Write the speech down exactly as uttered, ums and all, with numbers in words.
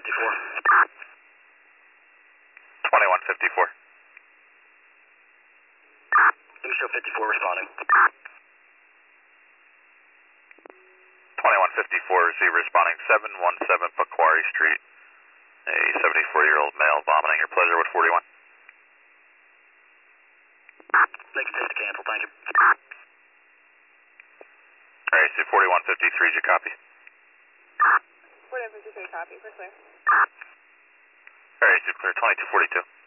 fifty-four. twenty-one fifty-four. Let me show fifty-four responding. twenty-one fifty-four, receive responding seven one seven Pequari Street. A seventy-four-year-old male vomiting. Your pleasure with forty-one. Make a to cancel, thank you. Alright, see forty-one fifty-three, did you copy? forty-one fifty-three copy, for clear. Alright, see clear twenty-two forty-two.